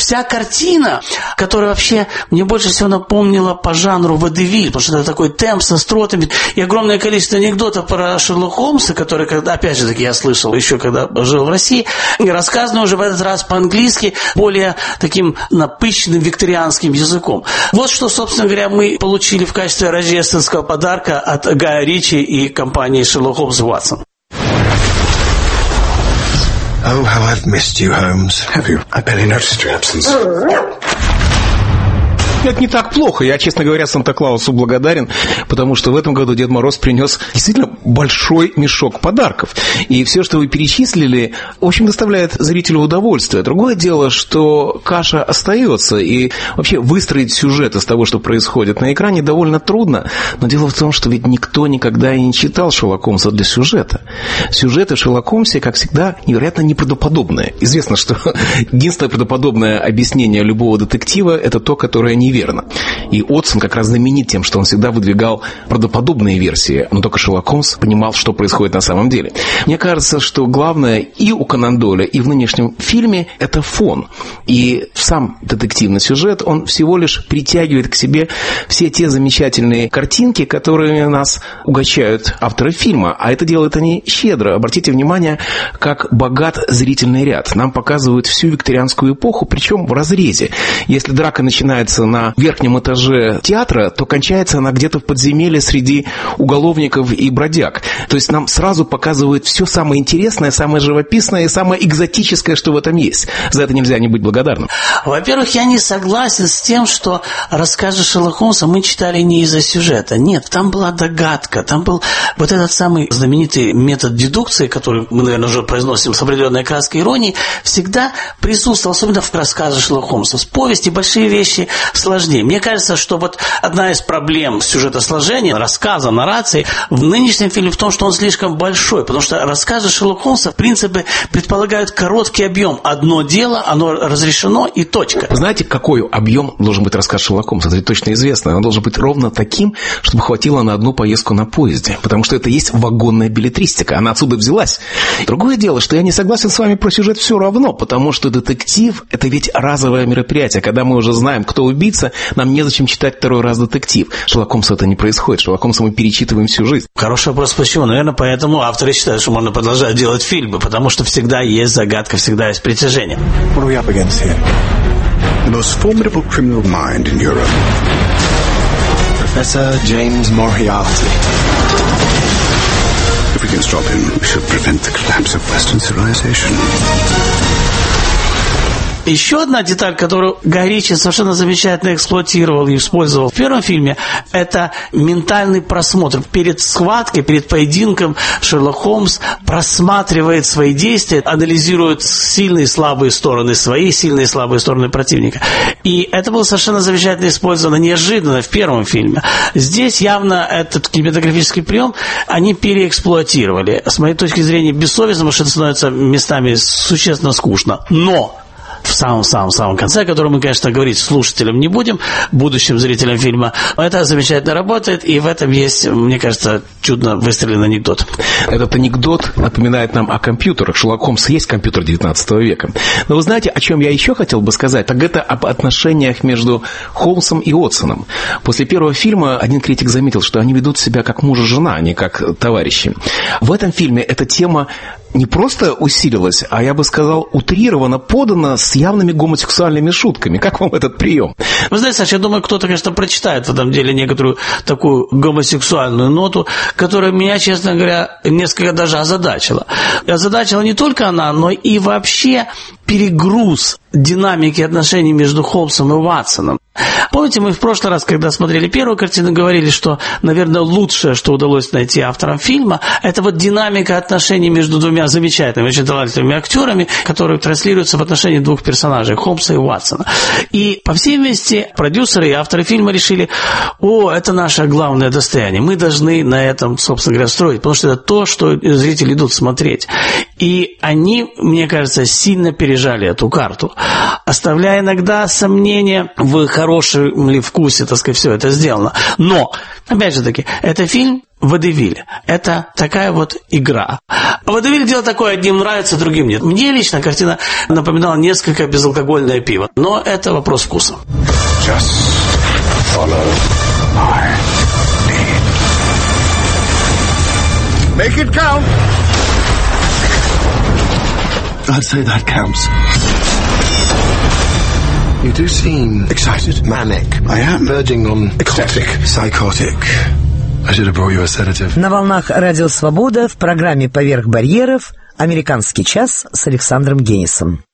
вся картина, которая вообще мне больше всего напомнила по жанру водевиль, потому что это такой темп с остротами и огромное количество анекдотов про Шерлока Холмса, которые, когда, опять же таки, я слышал еще, когда жил в России, рассказаны уже в этот раз по-английски, более таким напыщенным викторианским языком. Вот что, собственно говоря, мы получили в качестве рождественского подарка от Гая Ричи и компании Шерлок Холмс и Ватсон. Oh, how I've missed you, Holmes. Have you? I barely noticed your absence. Это не так плохо. Я, честно говоря, Санта-Клаусу благодарен, потому что в этом году Дед Мороз принес действительно большой мешок подарков. И все, что вы перечислили, в общем, доставляет зрителю удовольствие. Другое дело, что каша остается, и вообще выстроить сюжет из того, что происходит на экране, довольно трудно. Но дело в том, что ведь никто никогда и не читал Шерлока Холмса для сюжета. Сюжеты в Шерлоке Холмсе, как всегда, невероятно неправдоподобные. Известно, что единственное правдоподобное объяснение любого детектива – это то, которое неверно. И Уотсон как раз знаменит тем, что он всегда выдвигал правдоподобные версии, но только Шерлок Холмс понимал, что происходит на самом деле. Мне кажется, что главное и у Конан Дойля, и в нынешнем фильме – это фон. И сам детективный сюжет, он всего лишь притягивает к себе все те замечательные картинки, которые нас угощают авторы фильма. А это делают они щедро. Обратите внимание, как богат зрительный ряд. Нам показывают всю викторианскую эпоху, причем в разрезе. Если драка начинается на верхнем этаже театра, то кончается она где-то в подземелье среди уголовников и бродяг. То есть нам сразу показывают все самое интересное, самое живописное и самое экзотическое, что в этом есть. За это нельзя не быть благодарным. Во-первых, я не согласен с тем, что рассказы Шерлока Холмса мы читали не из-за сюжета. Нет, там была догадка, там был вот этот самый знаменитый метод дедукции, который мы, наверное, уже произносим с определенной краской иронии, всегда присутствовал, особенно в рассказах Шерлока Холмса. В повести большие вещи сложнее. Мне кажется, что вот одна из проблем сюжетосложения, рассказа, наррации в нынешнем фильме в том, что он слишком большой, потому что рассказы Шерлока Холмса, в принципе, предполагают короткий объем. Одно дело, оно разрешено и точка. Вы знаете, какой объем должен быть рассказ Шерлока Холмса? Это точно известно. Он должен быть ровно таким, чтобы хватило на одну поездку на поезде, потому что это есть вагонная беллетристика, она отсюда взялась. Другое дело, что я не согласен с вами про сюжет все равно, потому что детектив – это ведь разовое мероприятие, когда мы уже знаем, кто убийца, нам незачем читать второй раз детектив. Шерлок Холмса это не происходит. Шерлок Холмса мы перечитываем всю жизнь. Хороший вопрос, почему? Наверное, поэтому авторы считают, что можно продолжать делать фильмы, потому что всегда есть загадка, всегда есть притяжение. What are we up against here? The most formidable criminal mind in Europe. Professor James Moriarty. If we can stop him, we should prevent the collapse of Western civilization. Еще одна деталь, которую Гай Ричи совершенно замечательно эксплуатировал и использовал в первом фильме, это ментальный просмотр. Перед схваткой, перед поединком Шерлок Холмс просматривает свои действия, анализирует сильные и слабые стороны свои, сильные и слабые стороны противника. И это было совершенно замечательно использовано неожиданно в первом фильме. Здесь явно этот кинематографический прием они переэксплуатировали. С моей точки зрения, бессовестно, потому что это становится местами существенно скучно. Но в самом-самом конце, о котором мы, конечно, говорить слушателям не будем, будущим зрителям фильма, это замечательно работает, и в этом есть, мне кажется, чудно выстреленный анекдот. Этот анекдот напоминает нам о компьютерах. Шерлок Холмс есть компьютер 19 века. Но вы знаете, о чем я еще хотел бы сказать? Так это об отношениях между Холмсом и Уотсоном. После первого фильма один критик заметил, что они ведут себя как муж и жена, а не как товарищи. В этом фильме эта тема не просто усилилась, а я бы сказал, утрированно подана с явными гомосексуальными шутками. Как вам этот прием? Вы знаете, Саша, я думаю, кто-то, конечно, прочитает в этом деле некоторую такую гомосексуальную ноту, которая меня, честно говоря, несколько даже озадачила. Озадачила не только она, но и вообще перегруз динамики отношений между Холмсом и Ватсоном. Помните, мы в прошлый раз, когда смотрели первую картину, говорили, что, наверное, лучшее, что удалось найти авторам фильма, это вот динамика отношений между двумя замечательными, очень талантливыми актерами, которые транслируются в отношении двух персонажей, Холмса и Ватсона. И по всей вместе продюсеры и авторы фильма решили, это наше главное достояние, мы должны на этом, собственно говоря, строить, потому что это то, что зрители идут смотреть. И они, мне кажется, сильно пережали эту карту, оставляя иногда сомнения в хорошем ли вкусе, так сказать, все это сделано. Но, опять же таки, это фильм «Водевиль». Это такая вот игра. «Водевиль» дело такое, одним нравится, другим нет. Мне лично картина напоминала несколько безалкогольное пиво. Но это вопрос вкуса. Just follow my lead. Make it count. I'd say that counts. You do seem excited, manic. I am. Verging on ecstatic, psychotic. I should have brought you a sedative. На волнах Радио Свобода в программе «Поверх барьеров» «Американский час» с Александром Генисом.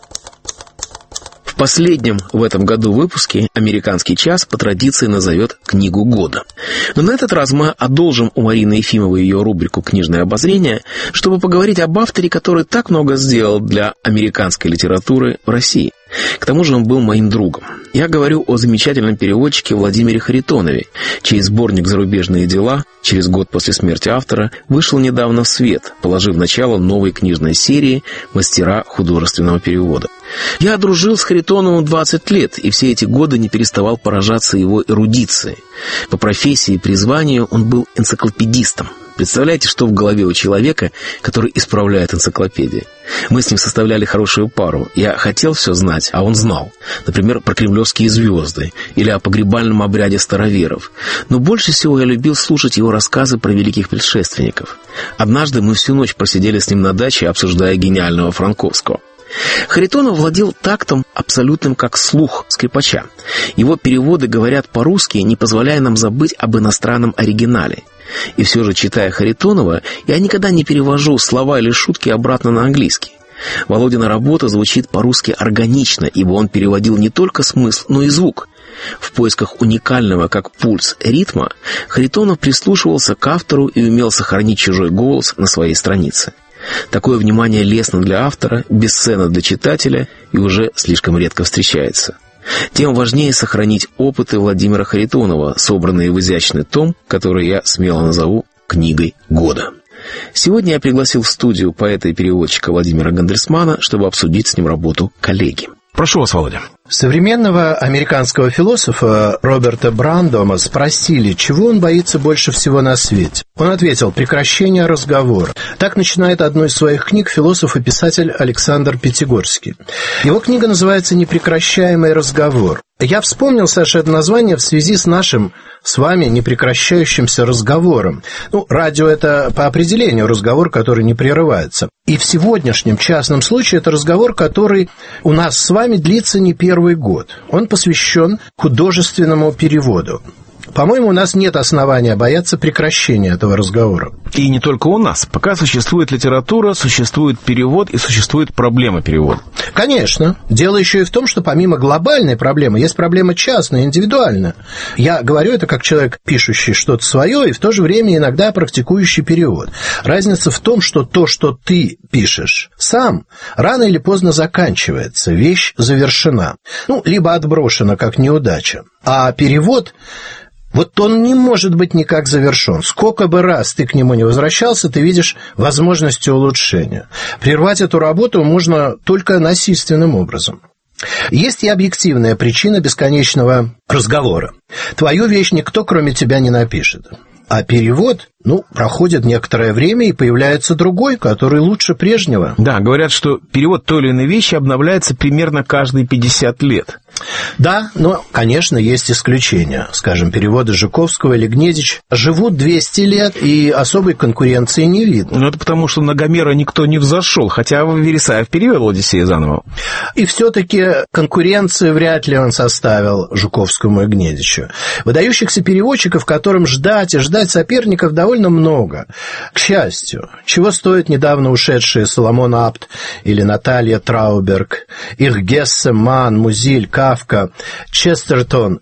В последнем в этом году выпуске «Американский час» по традиции назовет книгу года. Но на этот раз мы одолжим у Марины Ефимовой ее рубрику «Книжное обозрение», чтобы поговорить об авторе, который так много сделал для американской литературы в России. К тому же он был моим другом. Я говорю о замечательном переводчике Владимире Харитонове, чей сборник «Зарубежные дела» через год после смерти автора вышел недавно в свет, положив начало новой книжной серии «Мастера художественного перевода». Я дружил с Харитоновым 20 лет, и все эти годы не переставал поражаться его эрудицией. По профессии и призванию он был энциклопедистом. Представляете, что в голове у человека, который исправляет энциклопедии? Мы с ним составляли хорошую пару. Я хотел все знать, а он знал. Например, про кремлевские звезды или о погребальном обряде староверов. Но больше всего я любил слушать его рассказы про великих предшественников. Однажды мы всю ночь просидели с ним на даче, обсуждая гениального Франковского. Харитонов владел тактом абсолютным, как слух скрипача. Его переводы говорят по-русски, не позволяя нам забыть об иностранном оригинале. И все же, читая Харитонова, я никогда не перевожу слова или шутки обратно на английский. Володина работа звучит по-русски органично, ибо он переводил не только смысл, но и звук. В поисках уникального, как пульс, ритма Харитонов прислушивался к автору и умел сохранить чужой голос на своей странице. Такое внимание лестно для автора, бесценно для читателя и уже слишком редко встречается. Тем важнее сохранить опыты Владимира Харитонова, собранные в изящный том, который я смело назову «Книгой года». Сегодня я пригласил в студию поэта и переводчика Владимира Гандельсмана, чтобы обсудить с ним работу коллеги. Прошу вас, Володя. Современного американского философа Роберта Брандома спросили, чего он боится больше всего на свете. Он ответил: прекращение разговора. Так начинает одну из своих книг философ и писатель Александр Пятигорский. Его книга называется «Непрекращаемый разговор». Я вспомнил, Саша, это название в связи с нашим с вами непрекращающимся разговором. Радио – это по определению разговор, который не прерывается. И в сегодняшнем частном случае это разговор, который у нас с вами длится не первый год. Он посвящен художественному переводу. По-моему, у нас нет основания бояться прекращения этого разговора. И не только у нас. Пока существует литература, существует перевод и существует проблема перевода. Конечно. Дело еще и в том, что помимо глобальной проблемы есть проблема частная, индивидуальная. Я говорю это как человек, пишущий что-то свое, и в то же время иногда практикующий перевод. Разница в том, что то, что ты пишешь сам, рано или поздно заканчивается, вещь завершена. Либо отброшена как неудача. А перевод... Вот он не может быть никак завершен. Сколько бы раз ты к нему не возвращался, ты видишь возможности улучшения. Прервать эту работу можно только насильственным образом. Есть и объективная причина бесконечного разговора. Твою вещь никто, кроме тебя, не напишет. А перевод, проходит некоторое время, и появляется другой, который лучше прежнего. Да, говорят, что перевод той или иной вещи обновляется примерно каждые 50 лет. Да, но, конечно, есть исключения. Скажем, переводы Жуковского или Гнедич живут 200 лет, и особой конкуренции не видно. Это потому, что на Гомера никто не взошел, хотя Вересаев перевел «Одиссею» заново. И все-таки конкуренции вряд ли он составил Жуковскому и Гнедичу. Выдающихся переводчиков, которым ждать и ждать соперников, довольно много. К счастью, чего стоят недавно ушедшие Соломон Апт или Наталья Трауберг, их Гессе, Манн, Музиль, Кафка, Честертон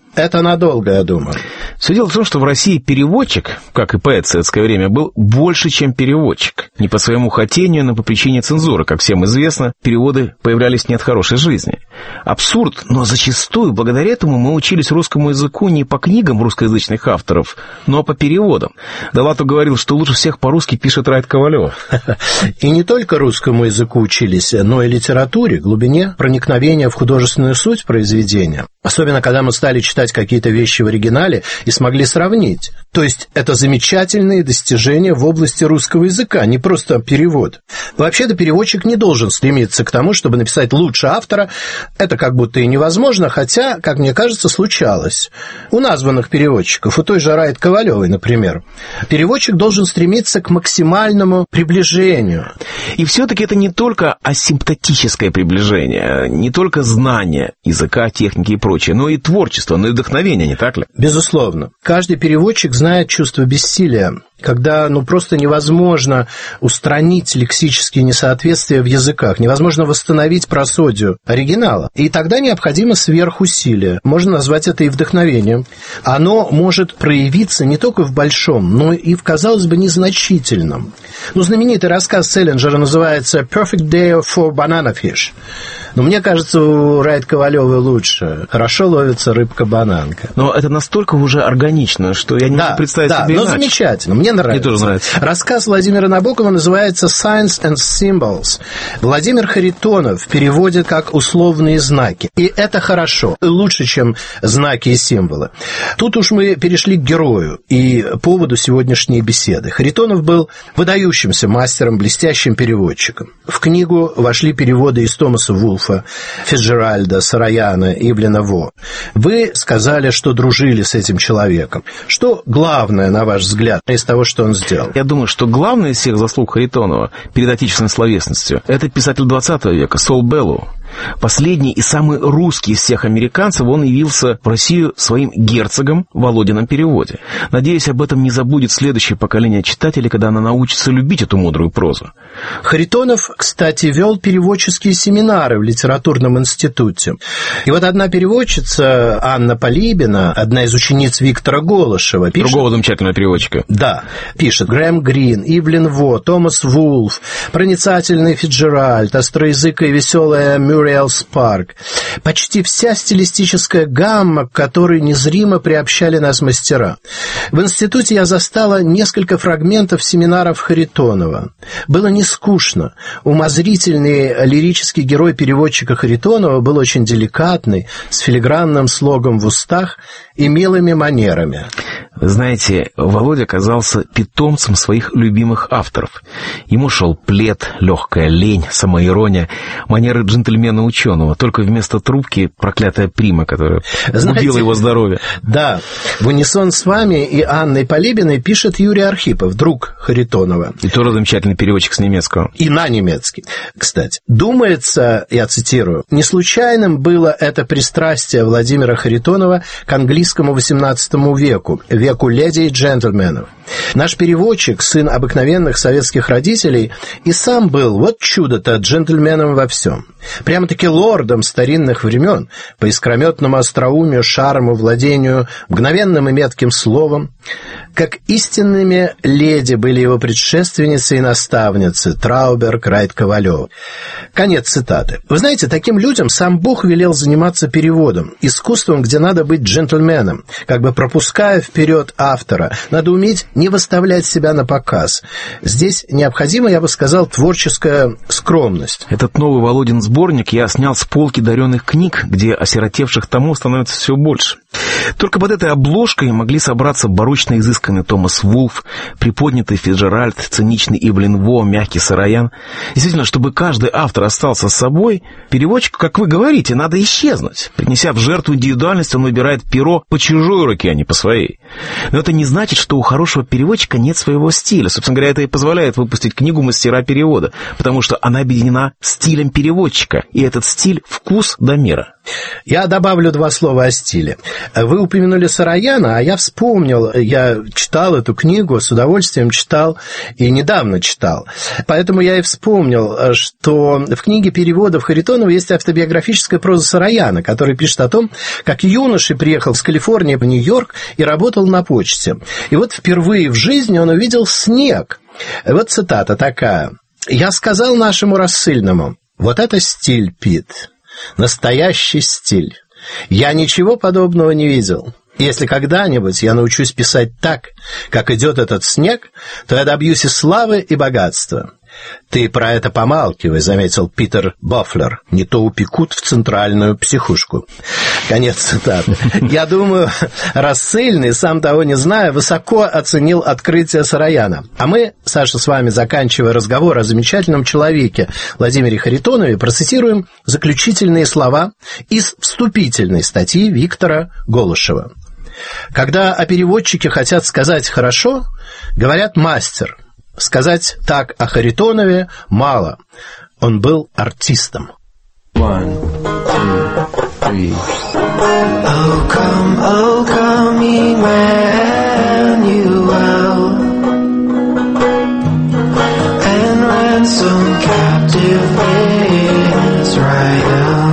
Это надолго, я думаю. Все дело в том, что в России переводчик, как и поэт в советское время, был больше, чем переводчик. Не по своему хотению, но по причине цензуры. Как всем известно, переводы появлялись не от хорошей жизни. Абсурд, но зачастую благодаря этому мы учились русскому языку не по книгам русскоязычных авторов, но по переводам. Довлатов говорил, что лучше всех по-русски пишет Райт Ковалев. И не только русскому языку учились, но и литературе, глубине проникновения в художественную суть произведения. Особенно, когда мы стали читать какие-то вещи в оригинале и смогли сравнить. То есть это замечательные достижения в области русского языка, не просто перевод. Вообще-то переводчик не должен стремиться к тому, чтобы написать лучше автора. Это как будто и невозможно, хотя, как мне кажется, случалось. У названных переводчиков, у той же Райт Ковалевой, например, переводчик должен стремиться к максимальному приближению. И все-таки это не только асимптотическое приближение, не только знание языка, техники и прочее, но и творчество, но и вдохновение, не так ли? Безусловно. Каждый переводчик знает чувство бессилия, когда просто невозможно устранить лексические несоответствия в языках, невозможно восстановить просодию оригинала. И тогда необходимо сверхусилие. Можно назвать это и вдохновением. Оно может проявиться не только в большом, но и в, казалось бы, незначительном. Знаменитый рассказ Селлинджера называется «Perfect Day for Banana Fish». Но мне кажется, у Райт Ковалевой лучше. Хорошо ловится рыбка-бананка. Но это настолько уже органично, что я не могу представить себе иначе. Да, но замечательно. Мне нравится. Мне тоже нравится. Рассказ Владимира Набокова называется «Signs and Symbols». Владимир Харитонов переводит как «условные знаки». И это хорошо. Лучше, чем знаки и символы. Тут уж мы перешли к герою и поводу сегодняшней беседы. Харитонов был выдающимся мастером, блестящим переводчиком. В книгу вошли переводы из Томаса Вулфа, Фицджеральда, Сараяна, Ивлена Во. Вы сказали, что дружили с этим человеком. Что главное, на ваш взгляд, из того, что он сделал? Я думаю, что главное из всех заслуг Харитонова перед отечественной словесностью — это писатель 20 века Сол Беллоу. Последний и самый русский из всех американцев, он явился в Россию своим герцогом в Володином переводе. Надеюсь, об этом не забудет следующее поколение читателей, когда оно научится любить эту мудрую прозу. Харитонов, кстати, вел переводческие семинары в литературном институте. И вот одна переводчица, Анна Полибина, одна из учениц Виктора Голышева, пишет... Другого замечательного переводчика. Да, пишет: Грэм Грин, Ивлен Во, Томас Вулф, проницательный Фицджеральд, остроязыкая и веселая Мюриэл Спарк. Почти вся стилистическая гамма, к которой незримо приобщали нас мастера. В институте я застала несколько фрагментов семинаров Харитонова. Было не скучно. Умозрительный лирический герой переводчика Харитонова был очень деликатный, с филигранным слогом в устах и милыми манерами. Вы знаете, Володя оказался питомцем своих любимых авторов. Ему шел плед, легкая лень, самоирония, манеры джентльмена-ученого, только вместо трубки проклятая прима, которая убила его здоровье. Да, в унисон с вами и Анной Полибиной пишет Юрий Архипов, друг Харитонова. И тоже замечательный переводчик с немецкого. И на немецкий, кстати. Думается, я цитирую, не случайным было это пристрастие Владимира Харитонова к английскому XVIII веку, веку леди и джентльменов. Наш переводчик, сын обыкновенных советских родителей, и сам был, вот чудо-то, джентльменом во всем. Прямо-таки лордом старинных времен, по искрометному остроумию, шарму, владению, мгновенным и метким словом. Как истинными леди были его предшественницы и наставницы Трауберг, Райт Ковалев. Конец цитаты. Вы знаете, таким людям сам Бог велел заниматься переводом, искусством, где надо быть джентльменом, как бы пропуская вперед автора. Надо уметь не выставлять себя на показ. Здесь необходима, я бы сказал, творческая скромность. Этот новый Володин сборник я снял с полки даренных книг, где осиротевших томов становится все больше. Только под этой обложкой могли собраться барочно изысканный Томас Вулф, приподнятый Фицджеральд, циничный Ивлен Во, мягкий Сараян. Действительно, чтобы каждый автор остался с собой, переводчику, как вы говорите, надо исчезнуть. Принеся в жертву индивидуальность, он выбирает перо по чужой руке, а не по своей. Но это не значит, что у хорошего переводчика нет своего стиля. Собственно говоря, это и позволяет выпустить книгу «Мастера перевода», потому что она объединена стилем переводчика, и этот стиль — вкус до мира. Я добавлю два слова о стиле. Вы Вы упомянули Сараяна, а я вспомнил, я читал эту книгу, с удовольствием читал и недавно читал. Поэтому я и вспомнил, что в книге переводов Харитонова есть автобиографическая проза Сараяна, который пишет о том, как юноша приехал с Калифорнии в Нью-Йорк и работал на почте. И вот впервые в жизни он увидел снег. Вот цитата такая. «Я сказал нашему рассыльному, вот это стиль, Пит, настоящий стиль. Я ничего подобного не видел. Если когда-нибудь я научусь писать так, как идет этот снег, то я добьюсь и славы, и богатства». «Ты про это помалкивай», — заметил Питер Боффлер. «Не то упекут в центральную психушку». Конец цитаты. Я думаю, рассыльный, сам того не зная, высоко оценил открытие Сараяна. А мы, Саша, с вами, заканчивая разговор о замечательном человеке Владимире Харитонове, процитируем заключительные слова из вступительной статьи Виктора Голышева. «Когда о переводчике хотят сказать «хорошо», говорят «мастер». Сказать так о Харитонове мало. Он был артистом. 1, 2, 3. Oh, come, Emmanuel, and ransom captive Israel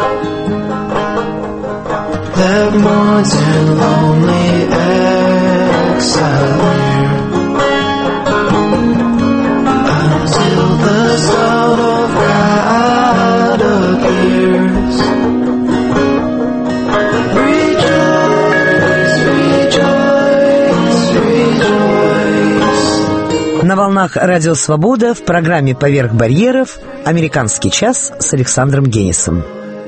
that mourns in lonely exile. На волнах Радио Свобода в программе «Поверх барьеров» «Американский час» с Александром Генисом.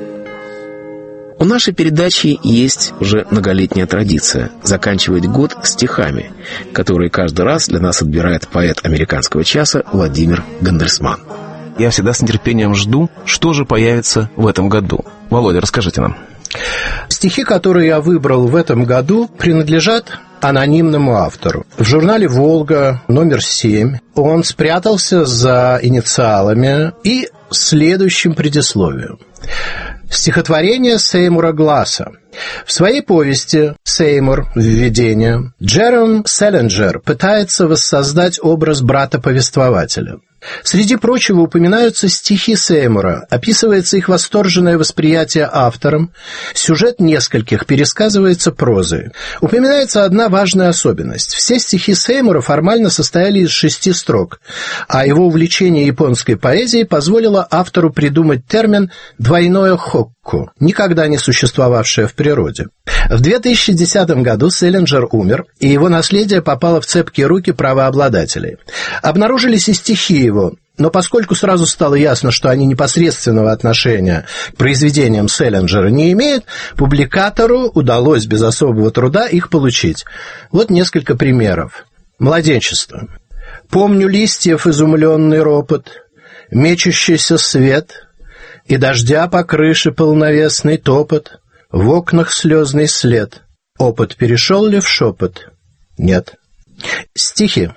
У нашей передачи есть уже многолетняя традиция заканчивать год стихами, которые каждый раз для нас отбирает поэт «Американского часа» Владимир Гандельсман. Я всегда с нетерпением жду, что же появится в этом году. Володя, расскажите нам. Стихи, которые я выбрал в этом году, принадлежат анонимному автору. В журнале «Волга» номер 7 он спрятался за инициалами и следующим предисловием. Стихотворение Сеймура Гласса. В своей повести «Сеймур. Введение» Джером Селлинджер пытается воссоздать образ брата-повествователя. Среди прочего упоминаются стихи Сеймура, описывается их восторженное восприятие автором, сюжет нескольких пересказывается прозой. Упоминается одна важная особенность. Все стихи Сеймура формально состояли из 6 строк, а его увлечение японской поэзией позволило автору придумать термин «двойное хокку», никогда не существовавшее в природе. В 2010 году Селлинджер умер, и его наследие попало в цепкие руки правообладателей. Обнаружились и стихи его, но поскольку сразу стало ясно, что они непосредственного отношения к произведениям Селлинджера не имеют, публикатору удалось без особого труда их получить. Вот несколько примеров. «Младенчество. Помню листьев изумленный ропот, мечущийся свет, и дождя по крыше полновесный топот, в окнах слезный след. Опыт перешел ли в шепот? Нет». Стихи.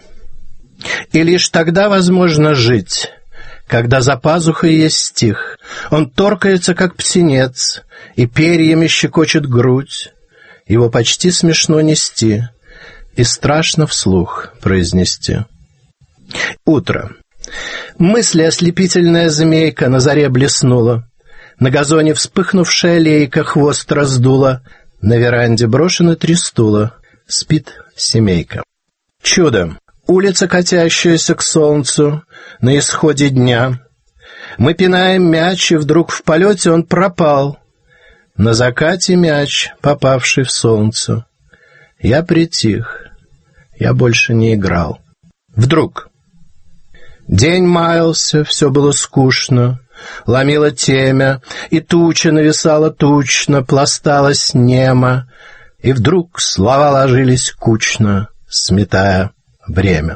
«И лишь тогда возможно жить, когда за пазухой есть стих. Он торкается, как птенец, и перьями щекочет грудь. Его почти смешно нести, и страшно вслух произнести». Утро. Мысли ослепительная змейка на заре блеснула. На газоне вспыхнувшая лейка хвост раздула. На веранде брошены 3 стула. Спит семейка. Чудо. Улица, катящаяся к солнцу на исходе дня. Мы пинаем мяч, и вдруг в полете он пропал. На закате мяч, попавший в солнце. Я притих, я больше не играл. Вдруг. День маялся, все было скучно, ломило темя, и туча нависала тучно, пласталась немо, и вдруг слова ложились кучно, сметая время.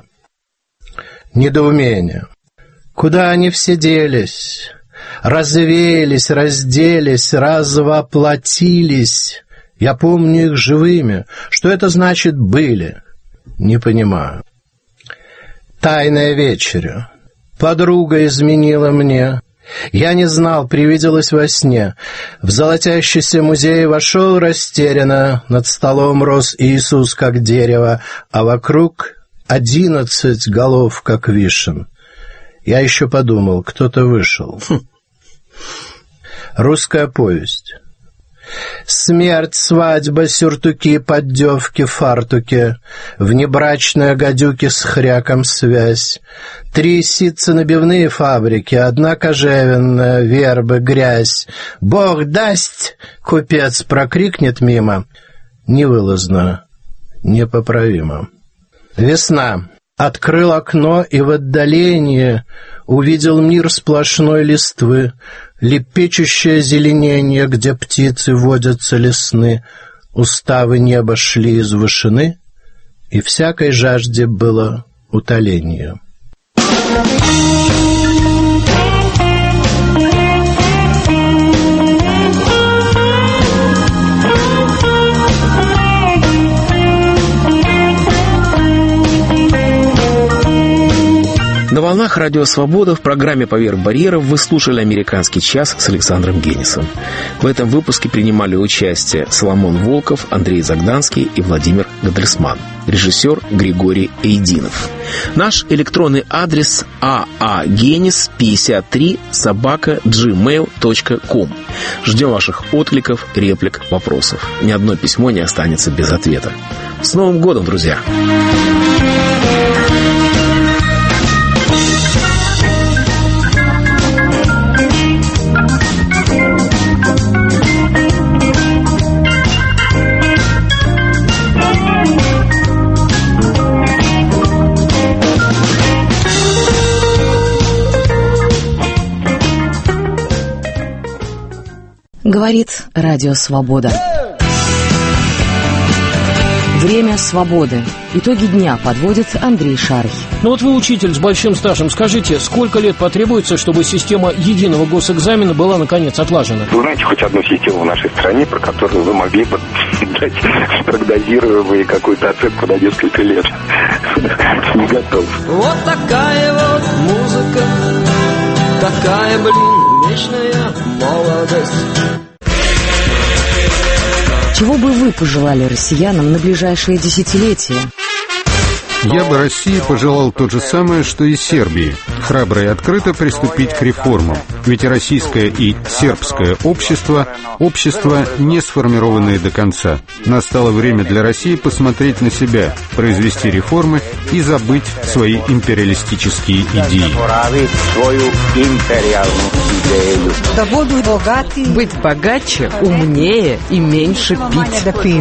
Недоумение. Куда они все делись? Развеялись, разделись, развоплотились. Я помню их живыми. Что это значит «были»? Не понимаю. Тайная вечеря. Подруга изменила мне, Я не знал, привиделось во сне. В золотящийся музей вошел растерянно, над столом рос Иисус, как дерево, а вокруг 11 голов, как вишен. Я еще подумал, кто-то вышел. Русская повесть. Смерть, свадьба, сюртуки, поддевки, фартуки, внебрачные гадюки с хряком связь, 3 ситцо-набивные фабрики, 1 кожевенная, вербы, грязь. Бог даст, купец прокрикнет мимо, невылазно, непоправимо. Весна. Открыл окно и в отдалении увидел мир сплошной листвы, лепечущее зеленение, где птицы водятся лесны, уставы неба шли из вышины, и всякой жажде было утоление. На волнах Радио Свобода в программе «Поверх барьеров» вы слушали «Американский час» с Александром Генисом. В этом выпуске принимали участие Соломон Волков, Андрей Загданский и Владимир Гадельсман. Режиссер Григорий Эйдинов. Наш электронный адрес aa-53@gmail.com. Ждем ваших откликов, реплик, вопросов. Ни одно письмо не останется без ответа. С Новым годом, друзья! Говорит Радио Свобода. Время свободы. Итоги дня подводит Андрей Шарый. Ну вот вы учитель с большим стажем. Скажите, сколько лет потребуется, чтобы система единого госэкзамена была наконец отлажена? Вы знаете хоть одну систему в нашей стране, про которую вы могли бы дать прогнозируемую какую-то оценку на несколько лет? Не готов. Вот такая вот музыка, такая, вечная молодость. Чего бы вы пожелали россиянам на ближайшие десятилетия? Я бы России пожелал то же самое, что и Сербии. Храбро и открыто приступить к реформам. Ведь российское и сербское общество не сформированные до конца. Настало время для России посмотреть на себя, произвести реформы и забыть свои империалистические идеи. Да буду богаты. Быть богаче, умнее и меньше пить.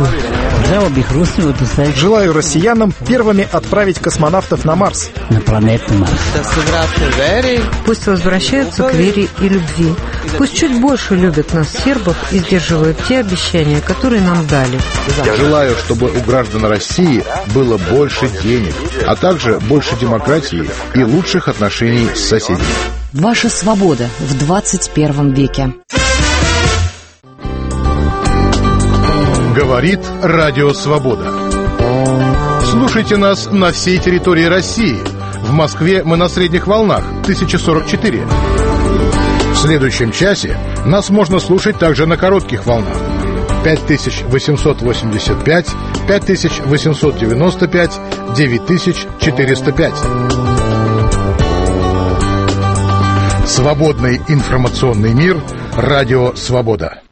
Желаю россиянам первыми отправить космонавтов на Марс. На планету Марс. Пусть возвращаются к вере и любви. Пусть чуть больше любят нас, сербов, и сдерживают те обещания, которые нам дали. Я желаю, чтобы у граждан России было больше денег, а также больше демократии и лучших отношений с соседями. Ваша свобода в 21 веке. Говорит Радио Свобода. Слушайте нас на всей территории России. В Москве мы на средних волнах 1044. В следующем часе нас можно слушать также на коротких волнах 5885, 5895, 9405. Свободный информационный мир. Радио Свобода.